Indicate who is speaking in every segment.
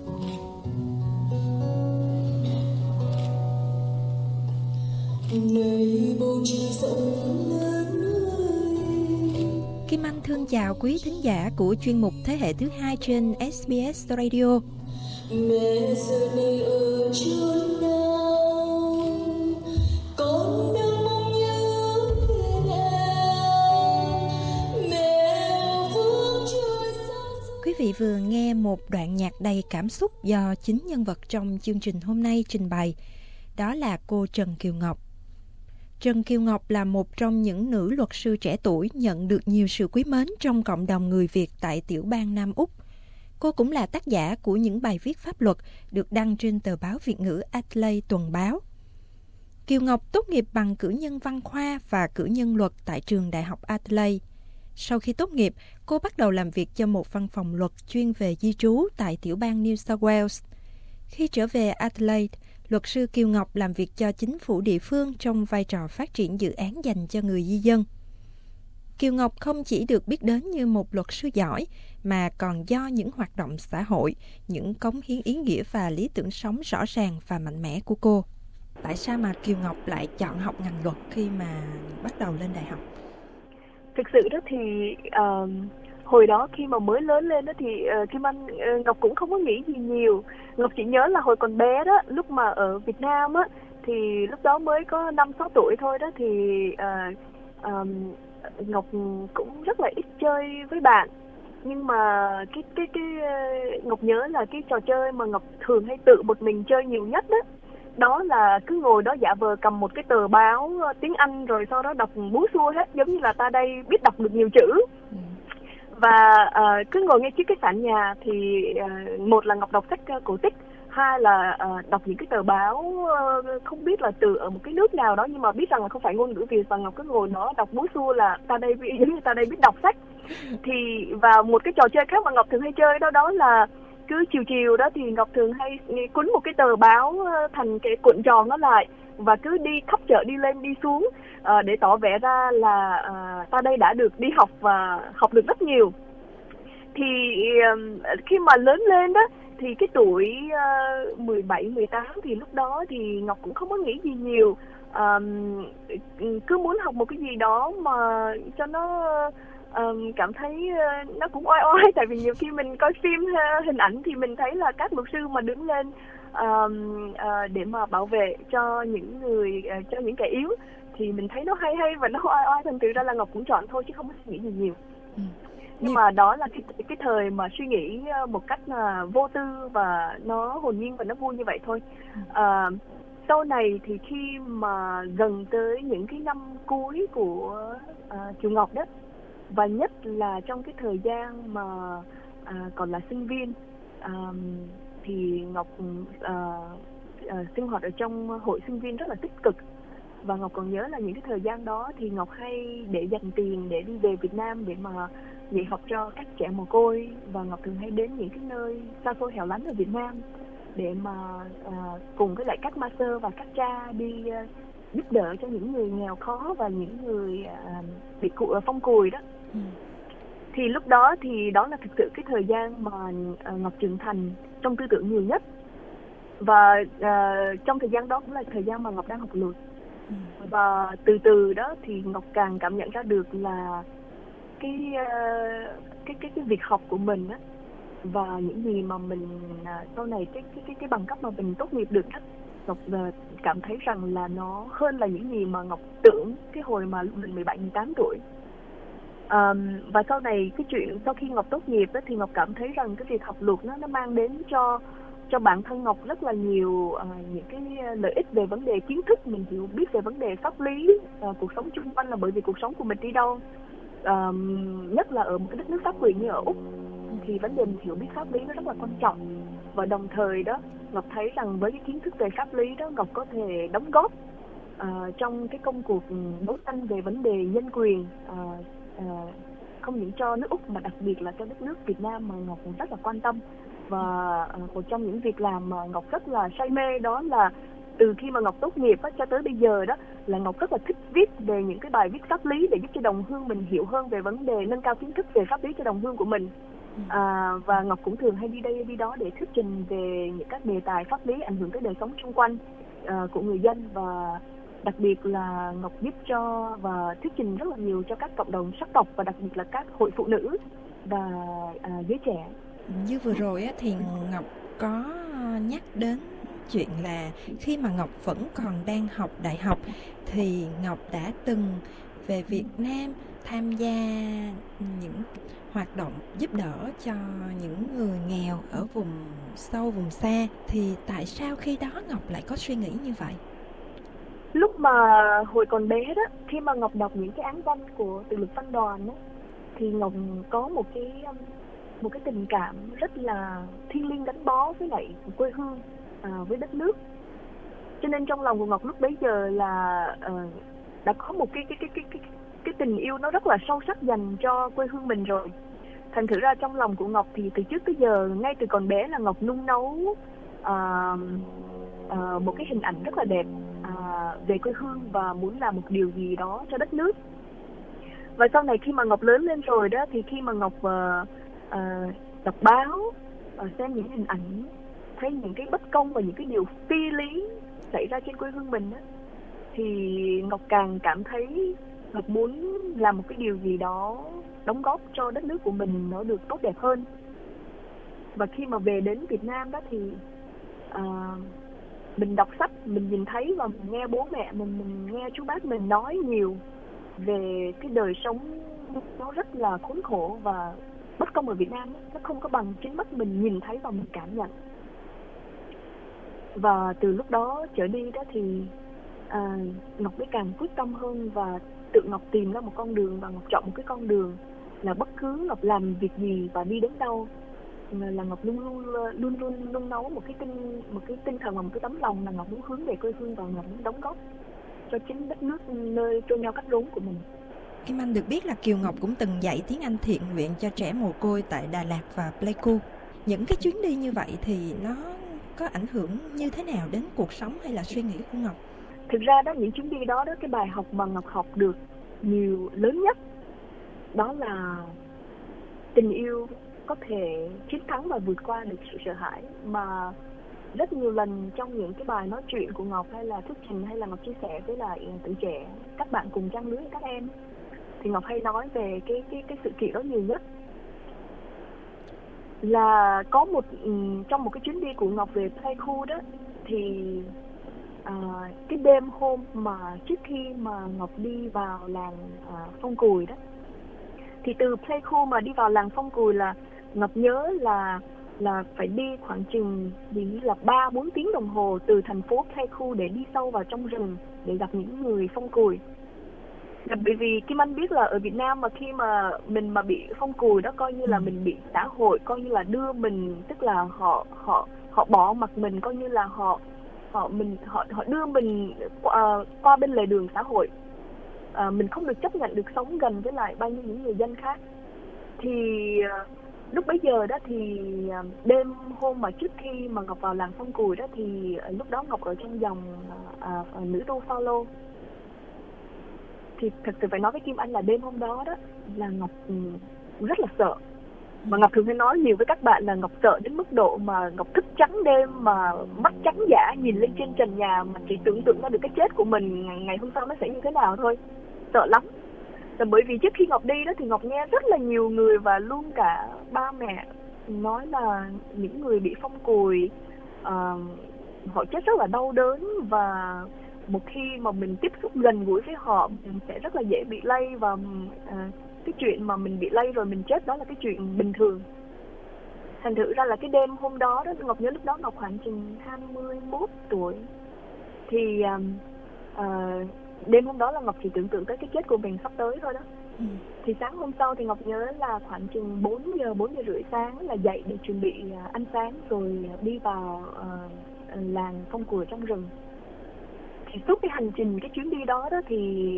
Speaker 1: Kim Anh thương chào quý thính giả của chuyên mục Thế hệ thứ hai trên SBS Radio.
Speaker 2: Mẹ giờ này ở chốn nào, con đang mong nhớ về mẹ phương trời xa.
Speaker 1: Quý vị vừa nghe một đoạn nhạc đầy cảm xúc do chính nhân vật trong chương trình hôm nay trình bày. Đó là cô Trần Kiều Ngọc. Trần Kiều Ngọc là một trong những nữ luật sư trẻ tuổi nhận được nhiều sự quý mến trong cộng đồng người Việt tại tiểu bang Nam Úc. Cô cũng là tác giả của những bài viết pháp luật được đăng trên tờ báo Việt ngữ Adelaide tuần báo. Kiều Ngọc tốt nghiệp bằng cử nhân văn khoa và cử nhân luật tại trường Đại học Adelaide. Sau khi tốt nghiệp, cô bắt đầu làm việc cho một văn phòng luật chuyên về di trú tại tiểu bang New South Wales. Khi trở về Adelaide, luật sư Kiều Ngọc làm việc cho chính phủ địa phương trong vai trò phát triển dự án dành cho người di dân. Kiều Ngọc không chỉ được biết đến như một luật sư giỏi, mà còn do những hoạt động xã hội, những cống hiến ý nghĩa và lý tưởng sống rõ ràng và mạnh mẽ của cô. Tại sao mà Kiều Ngọc lại chọn học ngành luật khi mà bắt đầu lên đại học?
Speaker 3: Thực sự đó thì hồi đó khi mà mới lớn lên đó thì Kim Anh Ngọc cũng không có nghĩ gì nhiều. Ngọc chỉ nhớ là hồi còn bé đó, lúc mà ở Việt Nam á, thì lúc đó mới có 5-6 tuổi thôi đó, thì Ngọc cũng rất là ít chơi với bạn. Nhưng mà cái Ngọc nhớ là cái trò chơi mà Ngọc thường hay tự một mình chơi nhiều nhất đó là cứ ngồi đó giả vờ cầm một cái tờ báo tiếng Anh, rồi sau đó đọc búa xua hết, giống như là ta đây biết đọc được nhiều chữ. Và cứ ngồi ngay trước cái sàn nhà thì một là Ngọc đọc sách cổ tích, hai là đọc những cái tờ báo không biết là từ ở một cái nước nào đó, nhưng mà biết rằng là không phải ngôn ngữ Việt, và Ngọc cứ ngồi đó đọc búa xua là ta đây giống như ta đây biết đọc sách. Thì và một cái trò chơi khác mà Ngọc thường hay chơi đó là cứ chiều chiều đó thì Ngọc thường hay cuốn một cái tờ báo thành cái cuộn tròn nó lại, và cứ đi khắp chợ, đi lên đi xuống để tỏ vẻ ra là ta đây đã được đi học và học được rất nhiều. Thì khi mà lớn lên đó thì cái tuổi 17-18 thì lúc đó thì Ngọc cũng không có nghĩ gì nhiều, cứ muốn học một cái gì đó mà cho nó cảm thấy nó cũng oai oai. Tại vì nhiều khi mình coi phim hình ảnh thì mình thấy là các luật sư mà đứng lên để mà bảo vệ cho những người, cho những kẻ yếu, thì mình thấy nó hay và nó oai oai, thành thử ra là Ngọc cũng chọn thôi chứ không có suy nghĩ gì nhiều. Nhưng mà đó là cái thời mà suy nghĩ một cách vô tư và nó hồn nhiên và nó vui như vậy thôi. Sau này thì khi mà gần tới những cái năm cuối của Kiều Ngọc đó, và nhất là trong cái thời gian mà còn là sinh viên, thì Ngọc sinh hoạt ở trong hội sinh viên rất là tích cực. Và Ngọc còn nhớ là những cái thời gian đó thì Ngọc hay để dành tiền để đi về Việt Nam để mà dạy học cho các trẻ mồ côi. Và Ngọc thường hay đến những cái nơi xa xôi hẻo lánh ở Việt Nam để mà cùng với lại các master và các cha đi giúp đỡ cho những người nghèo khó và những người bị phong cùi đó. Thì lúc đó thì đó là thực sự cái thời gian mà Ngọc trưởng thành trong tư tưởng nhiều nhất. Và trong thời gian đó cũng là thời gian mà Ngọc đang học luật. Và từ từ đó thì Ngọc càng cảm nhận ra được là cái việc học của mình á, và những gì mà mình sau này cái bằng cấp mà mình tốt nghiệp được á, Ngọc cảm thấy rằng là nó hơn là những gì mà Ngọc tưởng cái hồi mà mình 17-18 tuổi. Và sau này cái chuyện sau khi Ngọc tốt nghiệp á, thì Ngọc cảm thấy rằng cái việc học luật nó mang đến cho bản thân Ngọc rất là nhiều những cái lợi ích về vấn đề kiến thức, mình hiểu biết về vấn đề pháp lý, cuộc sống chung quanh, là bởi vì cuộc sống của mình đi đâu, nhất là ở một cái đất nước pháp quyền như ở Úc, thì vấn đề mình hiểu biết pháp lý nó rất là quan trọng. Và đồng thời đó Ngọc thấy rằng với cái kiến thức về pháp lý đó, Ngọc có thể đóng góp trong cái công cuộc đấu tranh về vấn đề nhân quyền, không những cho nước Úc mà đặc biệt là cho đất nước Việt Nam mà Ngọc cũng rất là quan tâm. Và một trong những việc làm mà Ngọc rất là say mê đó là từ khi mà Ngọc tốt nghiệp cho tới bây giờ đó là Ngọc rất là thích viết về những cái bài viết pháp lý để giúp cho đồng hương mình hiểu hơn về vấn đề, nâng cao kiến thức về pháp lý cho đồng hương của mình. Và Ngọc cũng thường hay đi đây đi đó để thuyết trình về những các đề tài pháp lý ảnh hưởng tới đời sống xung quanh của người dân, và đặc biệt là Ngọc giúp cho và thuyết trình rất là nhiều cho các cộng đồng sắc tộc và đặc biệt là các hội phụ nữ và giới trẻ.
Speaker 1: Như vừa rồi á, thì Ngọc có nhắc đến chuyện là khi mà Ngọc vẫn còn đang học đại học thì Ngọc đã từng về Việt Nam tham gia những hoạt động giúp đỡ cho những người nghèo ở vùng sâu, vùng xa. Thì tại sao khi đó Ngọc lại có suy nghĩ như vậy?
Speaker 3: Lúc mà hồi còn bé đó, khi mà Ngọc đọc những cái án văn của Tự lực Văn Đoàn đó, thì Ngọc có một cái tình cảm rất là thiêng liêng gắn bó với lại quê hương, với đất nước. Cho nên trong lòng của Ngọc lúc bấy giờ là đã có một cái tình yêu nó rất là sâu sắc dành cho quê hương mình rồi. Thành thử ra trong lòng của Ngọc thì từ trước tới giờ, ngay từ còn bé là Ngọc nung nấu một cái hình ảnh rất là đẹp về quê hương và muốn làm một điều gì đó cho đất nước. Và sau này khi mà Ngọc lớn lên rồi đó, thì khi mà Ngọc đọc báo, xem những hình ảnh, thấy những cái bất công và những cái điều phi lý xảy ra trên quê hương mình đó, thì Ngọc càng cảm thấy Ngọc muốn làm một cái điều gì đó đóng góp cho đất nước của mình nó được tốt đẹp hơn. Và khi mà về đến Việt Nam đó thì mình đọc sách, mình nhìn thấy và mình nghe bố mẹ mình nghe chú bác mình nói nhiều về cái đời sống nó rất là khốn khổ và bất công ở Việt Nam đó. Nó không có bằng chính mắt mình nhìn thấy và mình cảm nhận. Và từ lúc đó trở đi đó thì Ngọc mới càng quyết tâm hơn và tự Ngọc tìm ra một con đường, và Ngọc chọn một cái con đường là bất cứ Ngọc làm việc gì và đi đến đâu là Ngọc luôn nung nấu một cái tinh thần và một cái tấm lòng là Ngọc muốn hướng về quê hương và Ngọc muốn đóng góp cho chính đất nước nơi chôn nhau cắt rốn của mình.
Speaker 1: Kim Anh được biết là Kiều Ngọc cũng từng dạy tiếng Anh thiện nguyện cho trẻ mồ côi tại Đà Lạt và Pleiku. Những cái chuyến đi như vậy thì nó có ảnh hưởng như thế nào đến cuộc sống hay là suy nghĩ của Ngọc?
Speaker 3: Thực ra đó, những chuyến đi đó cái bài học mà Ngọc học được lớn nhất đó là tình yêu có thể chiến thắng và vượt qua được sự sợ hãi. Mà rất nhiều lần trong những cái bài nói chuyện của Ngọc hay là thuyết trình hay là Ngọc chia sẻ với lại tuổi trẻ, các bạn cùng trang lứa các em, thì Ngọc hay nói về cái sự kiện đó nhiều nhất. Là có trong một cái chuyến đi của Ngọc về Pleiku đó, thì cái đêm hôm mà trước khi mà Ngọc đi vào làng Phong Cùi đó, thì từ Pleiku mà đi vào làng Phong Cùi là Ngọc nhớ là phải đi khoảng chừng là 3-4 tiếng đồng hồ từ thành phố Pleiku để đi sâu vào trong rừng để gặp những người Phong Cùi. Bởi vì Kim Anh biết là ở Việt Nam mà khi mà mình mà bị Phong Cùi đó, coi như là mình bị xã hội coi như là đưa mình, tức là họ bỏ mặc mình, coi như là họ đưa mình qua bên lề đường xã hội. Mình không được chấp nhận được sống gần với lại bao nhiêu những người dân khác. Thì lúc bấy giờ đó thì đêm hôm mà trước khi mà Ngọc vào làng Phong Cùi đó, thì lúc đó Ngọc ở trong dòng nữ đô Phao-lô. Thì thật sự phải nói với Kim Anh là đêm hôm đó đó là Ngọc rất là sợ. Mà Ngọc thường hay nói nhiều với các bạn là Ngọc sợ đến mức độ mà Ngọc thức trắng đêm mà mắt trắng dã nhìn lên trên trần nhà mà chỉ tưởng tượng ra được cái chết của mình ngày hôm sau nó sẽ như thế nào thôi. Sợ lắm. Là bởi vì trước khi Ngọc đi đó thì Ngọc nghe rất là nhiều người và luôn cả ba mẹ nói là những người bị Phong Cùi họ chết rất là đau đớn, và một khi mà mình tiếp xúc gần gũi với họ mình sẽ rất là dễ bị lây, và cái chuyện mà mình bị lây rồi mình chết đó là cái chuyện bình thường. Thành thử ra là cái đêm hôm đó đó, Ngọc nhớ lúc đó Ngọc khoảng chừng 21 tuổi. Thì đêm hôm đó là Ngọc chỉ tưởng tượng tới cái chết của mình sắp tới thôi đó. Thì sáng hôm sau thì Ngọc nhớ là khoảng chừng 4 giờ rưỡi sáng là dậy để chuẩn bị ăn sáng rồi đi vào làng Phong Cùi trong rừng. Thì suốt cái hành trình, cái chuyến đi đó đó thì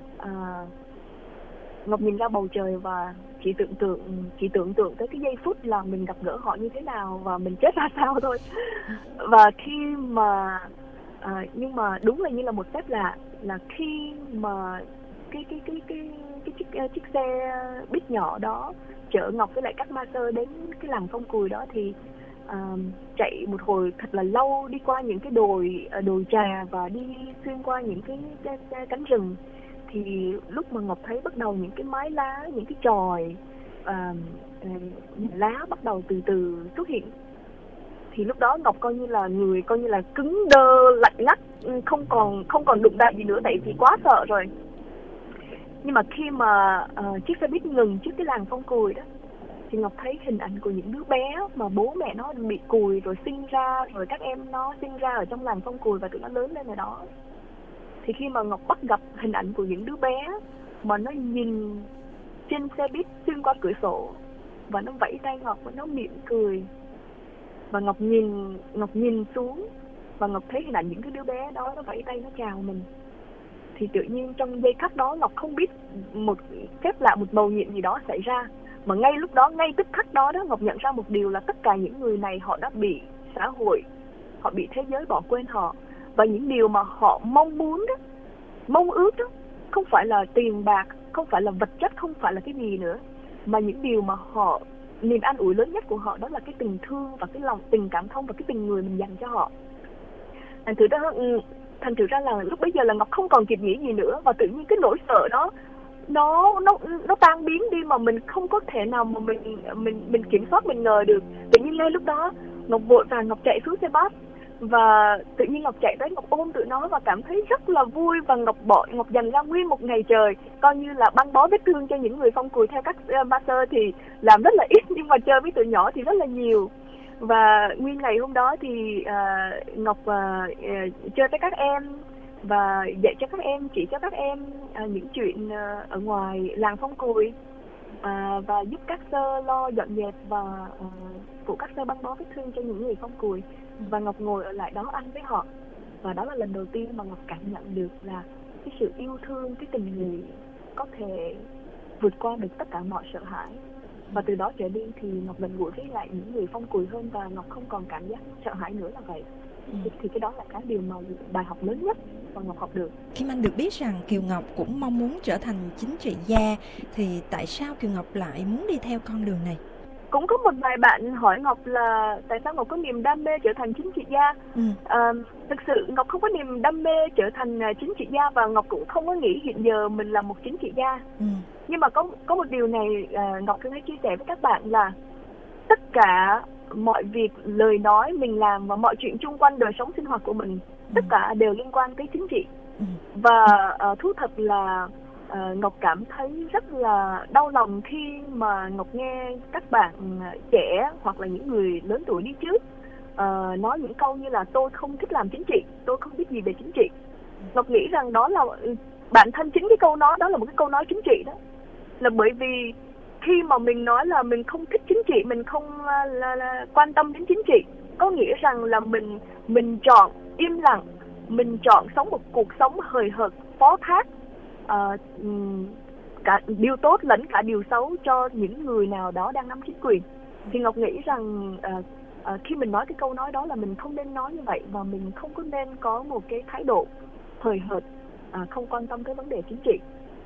Speaker 3: Ngọc nhìn ra bầu trời và chỉ tưởng tượng tới cái giây phút là mình gặp gỡ họ như thế nào và mình chết ra sao thôi. Và khi mà nhưng mà đúng là như là một phép lạ, là khi mà cái chiếc xe buýt nhỏ đó chở Ngọc với lại các master đến cái làng Phong Cùi đó thì chạy một hồi thật là lâu, đi qua những cái đồi trà và đi xuyên qua những cái cánh rừng. Thì lúc mà Ngọc thấy bắt đầu những cái mái lá, những cái chòi lá bắt đầu từ từ xuất hiện, thì lúc đó Ngọc coi như là người coi như là cứng đơ, lạnh ngắt, không còn đụng đậy gì nữa, tại vì quá sợ rồi. Nhưng mà khi mà chiếc xe buýt ngừng trước cái làng Phong Cùi đó, thì Ngọc thấy hình ảnh của những đứa bé mà bố mẹ nó bị cùi rồi sinh ra, rồi các em nó sinh ra ở trong làng Phong Cùi và tụi nó lớn lên ở đó. Thì khi mà Ngọc bắt gặp hình ảnh của những đứa bé mà nó nhìn trên xe buýt xuyên qua cửa sổ và nó vẫy tay Ngọc và nó mỉm cười, và Ngọc nhìn xuống và Ngọc thấy hình ảnh những cái đứa bé đó nó vẫy tay, nó chào mình, thì tự nhiên trong giây khắc đó Ngọc không biết một phép lạ, một mầu nhiệm gì đó xảy ra, mà ngay lúc đó, ngay tức khắc đó Ngọc nhận ra một điều là tất cả những người này họ đã bị xã hội, họ bị thế giới bỏ quên họ, và những điều mà họ mong muốn đó, mong ước đó, không phải là tiền bạc, không phải là vật chất, không phải là cái gì nữa, mà những điều mà họ, niềm an ủi lớn nhất của họ đó là cái tình thương và cái lòng tình cảm thông và cái tình người mình dành cho họ. Thành thử ra là lúc bấy giờ là Ngọc không còn kịp nghĩ gì nữa, và tự nhiên cái nỗi sợ đó nó tan biến đi, mà mình không có thể nào mà mình kiểm soát, mình ngờ được. Tự nhiên ngay lúc đó Ngọc vội vàng Ngọc chạy xuống xe bus, và tự nhiên Ngọc chạy tới, Ngọc ôm tụi nó và cảm thấy rất là vui, và Ngọc dành ra nguyên một ngày trời coi như là băng bó vết thương cho những người Phong Cùi. Theo các master thì làm rất là ít, nhưng mà chơi với tụi nhỏ thì rất là nhiều. Và nguyên ngày hôm đó thì Ngọc chơi với các em và dạy cho các em, chỉ cho các em những chuyện ở ngoài làng Phong Cùi, và giúp các sơ lo dọn dẹp và phụ các sơ băng bó vết thương cho những người Phong Cùi. Và Ngọc ngồi ở lại đó ăn với họ, và đó là lần đầu tiên mà Ngọc cảm nhận được là cái sự yêu thương, cái tình người có thể vượt qua được tất cả mọi sợ hãi. Và từ đó trở đi thì Ngọc gần gũi với lại những người Phong Cùi hơn, và Ngọc không còn cảm giác sợ hãi nữa là vậy. Thì cái đó là cái điều mà bài học lớn nhất mà Ngọc học được.
Speaker 1: Khi anh được biết rằng Kiều Ngọc cũng mong muốn trở thành chính trị gia, thì tại sao Kiều Ngọc lại muốn đi theo con đường này?
Speaker 3: Cũng có một vài bạn hỏi Ngọc là tại sao Ngọc có niềm đam mê trở thành chính trị gia. Thực sự Ngọc không có niềm đam mê trở thành chính trị gia, và Ngọc cũng không có nghĩ hiện giờ mình là một chính trị gia. Nhưng mà có một điều này Ngọc thường hay chia sẻ với các bạn là tất cả mọi việc, lời nói mình làm và mọi chuyện chung quanh đời sống sinh hoạt của mình, tất cả đều liên quan tới chính trị. Và thú thật là Ngọc cảm thấy rất là đau lòng khi mà Ngọc nghe các bạn trẻ hoặc là những người lớn tuổi đi trước nói những câu như là tôi không thích làm chính trị, tôi không biết gì về chính trị. Ngọc nghĩ rằng đó là bản thân chính cái câu nói đó là một cái câu nói chính trị đó, là bởi vì khi mà mình nói là mình không thích chính trị, mình không là quan tâm đến chính trị, có nghĩa rằng là mình chọn im lặng, mình chọn sống một cuộc sống hời hợt, phó thác cả điều tốt lẫn cả điều xấu cho những người nào đó đang nắm chính quyền. Thì Ngọc nghĩ rằng khi mình nói cái câu nói đó là mình không nên nói như vậy, và mình không có nên có một cái thái độ hời hợt, không quan tâm tới vấn đề chính trị.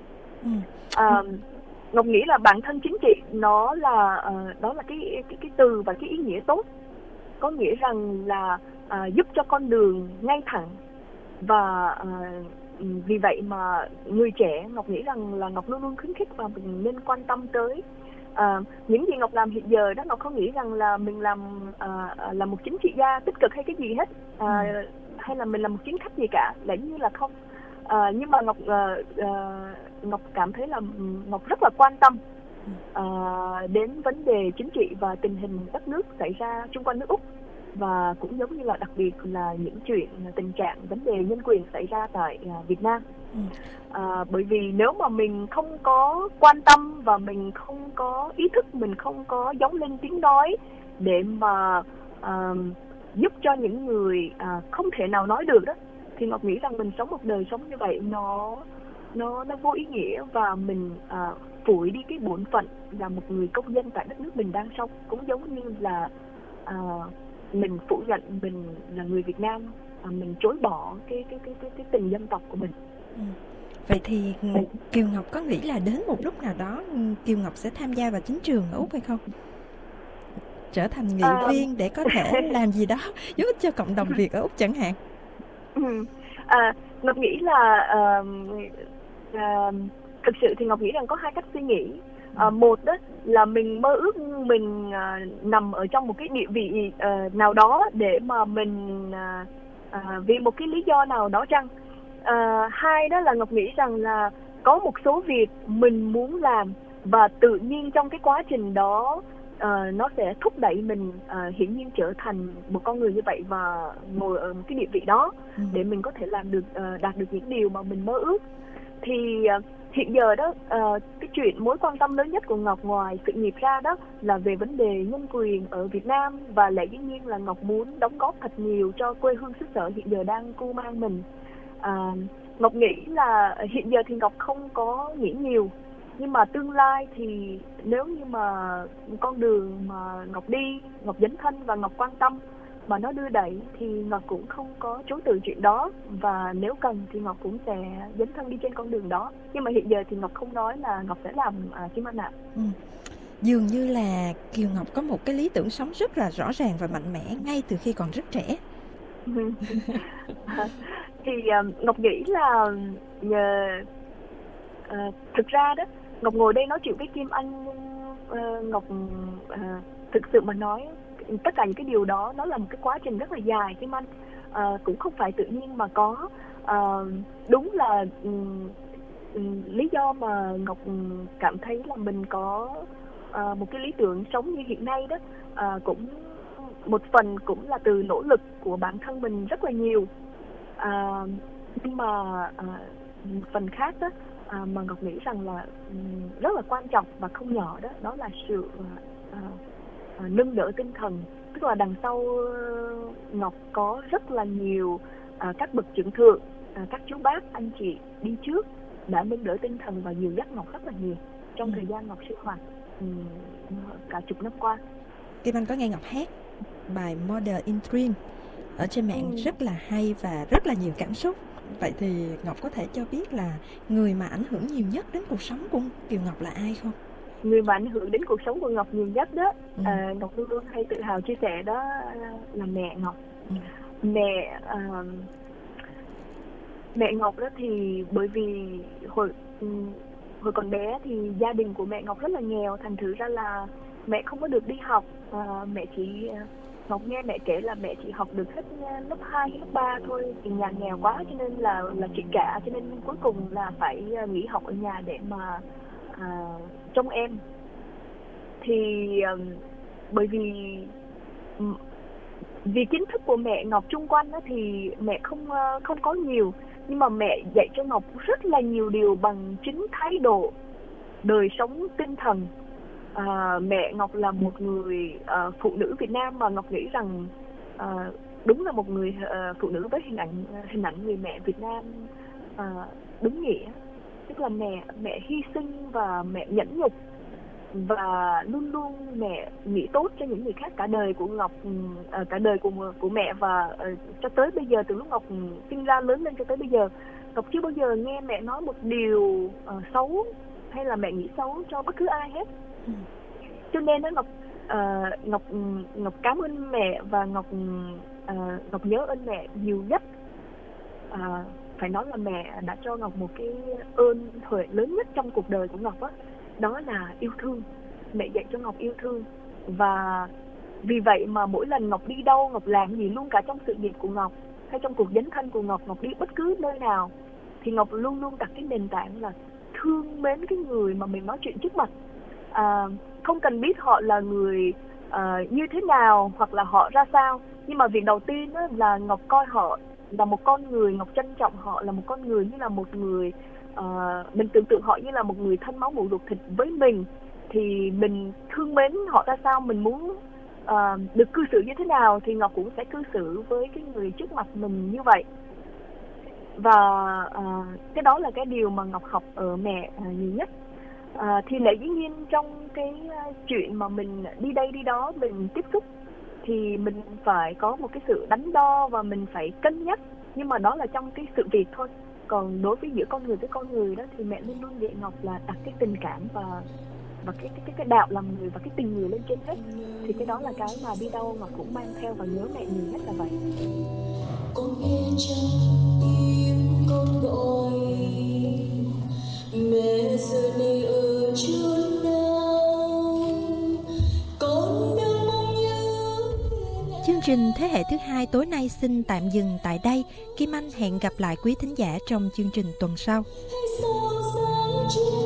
Speaker 3: Ngọc nghĩ là bản thân chính trị nó là đó là cái từ và cái ý nghĩa tốt, có nghĩa rằng là giúp cho con đường ngay thẳng. Và vì vậy mà người trẻ, Ngọc nghĩ rằng là Ngọc luôn luôn khuyến khích và mình nên quan tâm tới những gì Ngọc làm hiện giờ đó. Ngọc không nghĩ rằng là mình là một chính trị gia tích cực hay cái gì hết, hay là mình là một chính khách gì cả, lẽ như là không. Nhưng mà Ngọc cảm thấy là Ngọc rất là quan tâm đến vấn đề chính trị và tình hình đất nước xảy ra xung quanh nước Úc, và cũng giống như là đặc biệt là những chuyện tình trạng vấn đề nhân quyền xảy ra tại Việt Nam. Bởi vì nếu mà mình không có quan tâm và mình không có ý thức, mình không có giống lên tiếng nói để mà giúp cho những người không thể nào nói được đó, thì Ngọc nghĩ rằng mình sống một đời sống như vậy nó vô ý nghĩa, và mình phủi đi cái bổn phận là một người công dân tại đất nước mình đang sống. Cũng giống như là mình phủ nhận mình là người Việt Nam, mình chối bỏ cái tình dân tộc của mình.
Speaker 1: Vậy thì Kiều Ngọc có nghĩ là đến một lúc nào đó Kiều Ngọc sẽ tham gia vào chính trường ở Úc hay không? Trở thành nghị viên để có thể làm gì đó giúp ích cho cộng đồng Việt ở Úc chẳng hạn.
Speaker 3: Ngọc nghĩ là thực sự thì Ngọc nghĩ rằng có hai cách suy nghĩ. Một đó là mình mơ ước mình nằm ở trong một cái địa vị nào đó để mà mình vì một cái lý do nào đó chăng. Hai đó là Ngọc nghĩ rằng là có một số việc mình muốn làm và tự nhiên trong cái quá trình đó nó sẽ thúc đẩy mình hiển nhiên trở thành một con người như vậy và ngồi ở một cái địa vị đó để mình có thể làm được đạt được những điều mà mình mơ ước. Thì hiện giờ đó cái chuyện mối quan tâm lớn nhất của Ngọc ngoài sự nghiệp ra đó là về vấn đề nhân quyền ở Việt Nam, và lẽ dĩ nhiên là Ngọc muốn đóng góp thật nhiều cho quê hương xứ sở hiện giờ đang cưu mang mình. Ngọc nghĩ là hiện giờ thì Ngọc không có nghĩ nhiều, nhưng mà tương lai thì nếu như mà con đường mà Ngọc đi, Ngọc dấn thân và Ngọc quan tâm mà nó đưa đẩy thì Ngọc cũng không có chối từ chuyện đó, và nếu cần thì Ngọc cũng sẽ dấn thân đi trên con đường đó. Nhưng mà hiện giờ thì Ngọc không nói là Ngọc sẽ làm Kim Anh ạ.
Speaker 1: Dường như là Kiều Ngọc có một cái lý tưởng sống rất là rõ ràng và mạnh mẽ ngay từ khi còn rất trẻ.
Speaker 3: Thì Ngọc nghĩ là thực ra đó Ngọc ngồi đây nói chuyện với Kim Anh, Ngọc thực sự mà nói tất cả những cái điều đó nó là một cái quá trình rất là dài Kim Anh, cũng không phải tự nhiên mà có. Đúng là lý do mà Ngọc cảm thấy là mình có một cái lý tưởng sống như hiện nay đó cũng một phần cũng là từ nỗ lực của bản thân mình rất là nhiều, nhưng mà một phần khác đó mà Ngọc nghĩ rằng là rất là quan trọng và không nhỏ đó, đó là sự nâng đỡ tinh thần. Tức là đằng sau Ngọc có rất là nhiều các bậc trưởng thượng, các chú bác, anh chị đi trước đã nâng đỡ tinh thần và dìu dắt Ngọc rất là nhiều trong thời gian Ngọc sinh hoạt cả chục năm qua.
Speaker 1: Kim Anh có nghe Ngọc hát bài Model in Dream ở trên mạng rất là hay và rất là nhiều cảm xúc. Vậy thì Ngọc có thể cho biết là người mà ảnh hưởng nhiều nhất đến cuộc sống của Kiều Ngọc là ai không?
Speaker 3: Người mà ảnh hưởng đến cuộc sống của Ngọc nhiều nhất đó, Ngọc luôn luôn hay tự hào chia sẻ đó là mẹ Ngọc. Mẹ Ngọc đó thì bởi vì hồi còn bé thì gia đình của mẹ Ngọc rất là nghèo, thành thử ra là mẹ không có được đi học. Mẹ chỉ Ngọc nghe mẹ kể là mẹ chỉ học được hết lớp 2, lớp 3 thôi, thì nhà nghèo quá cho nên là chị cả, cho nên cuối cùng là phải nghỉ học ở nhà để mà trông em. Thì bởi vì kiến thức của mẹ Ngọc chung quanh đó thì mẹ không có nhiều, nhưng mà mẹ dạy cho Ngọc rất là nhiều điều bằng chính thái độ, đời sống tinh thần. Mẹ Ngọc là một người phụ nữ Việt Nam mà Ngọc nghĩ rằng đúng là một người phụ nữ với hình ảnh người mẹ Việt Nam đúng nghĩa. Tức là mẹ hy sinh và mẹ nhẫn nhục, và luôn luôn mẹ nghĩ tốt cho những người khác. Cả đời của Ngọc, cả đời của mẹ và cho tới bây giờ, từ lúc Ngọc sinh ra lớn lên cho tới bây giờ, Ngọc chưa bao giờ nghe mẹ nói một điều xấu hay là mẹ nghĩ xấu cho bất cứ ai hết. Cho nên đó Ngọc cảm ơn mẹ, và Ngọc nhớ ơn mẹ nhiều nhất. Phải nói là mẹ đã cho Ngọc một cái ơn huệ lớn nhất trong cuộc đời của Ngọc đó, đó là yêu thương. Mẹ dạy cho Ngọc yêu thương, và vì vậy mà mỗi lần Ngọc đi đâu, Ngọc làm gì, luôn cả trong sự nghiệp của Ngọc hay trong cuộc dấn thân của Ngọc đi bất cứ nơi nào thì Ngọc luôn luôn đặt cái nền tảng là thương mến cái người mà mình nói chuyện trước mặt. Không cần biết họ là người như thế nào hoặc là họ ra sao, nhưng mà việc đầu tiên là Ngọc coi họ là một con người, Ngọc trân trọng họ là một con người, như là một người mình tưởng tượng họ như là một người thân máu mủ ruột thịt với mình, thì mình thương mến họ ra sao, mình muốn được cư xử như thế nào thì Ngọc cũng sẽ cư xử với cái người trước mặt mình như vậy. Và cái đó là cái điều mà Ngọc học ở mẹ nhiều nhất. Thì lẽ dĩ nhiên trong cái chuyện mà mình đi đây đi đó, mình tiếp xúc thì mình phải có một cái sự đắn đo và mình phải cân nhắc, nhưng mà đó là trong cái sự việc thôi. Còn đối với giữa con người với con người đó thì mẹ luôn luôn dạy Ngọc là đặt cái tình cảm và cái đạo làm người và cái tình người lên trên hết. Thì cái đó là cái mà đi đâu Ngọc cũng mang theo và nhớ mẹ nhiều nhất là vậy.
Speaker 2: Con nghe trong tiếng con gọi, mẹ giờ này ở chốn nào, con đang mong nhớ về mẹ.
Speaker 1: Chương trình Thế hệ thứ hai tối nay xin tạm dừng tại đây. Kim Anh hẹn gặp lại quý thính giả trong chương trình tuần sau.
Speaker 2: Hãy so sánh